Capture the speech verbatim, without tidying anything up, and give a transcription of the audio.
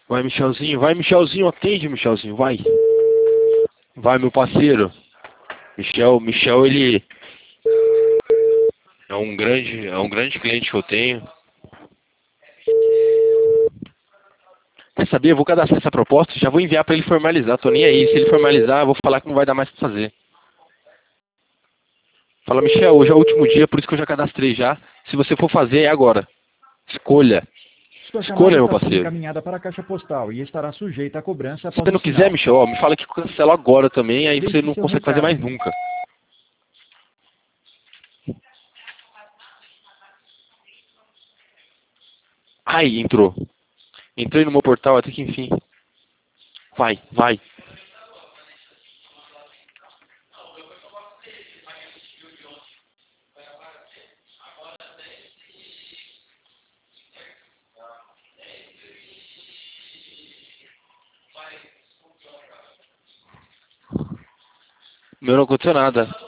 Vai, Michelzinho, vai, Michelzinho, atende, Michelzinho, vai. Vai, meu parceiro. Michel, Michel, ele é um grande, é um grande cliente que eu tenho. Quer saber? Eu vou cadastrar essa proposta, já vou enviar para ele formalizar. Tô nem aí. Se ele formalizar, eu vou falar que não vai dar mais para fazer. Fala, Michel, hoje é o último dia, por isso que eu já cadastrei já. Se você for fazer, é agora. Escolha. Sua Escolha, chamada meu está sendo parceiro. encaminhada para a caixa postal e estará sujeita a cobrança Se após você o não quiser, sinal. Michel, ó, me fala que eu cancelo agora também, aí você Deixe não seu consegue fazer mais recado. nunca. Ai, entrou. Entrei no meu portal até que enfim. Vai, vai. Meu, não aconteceu nada.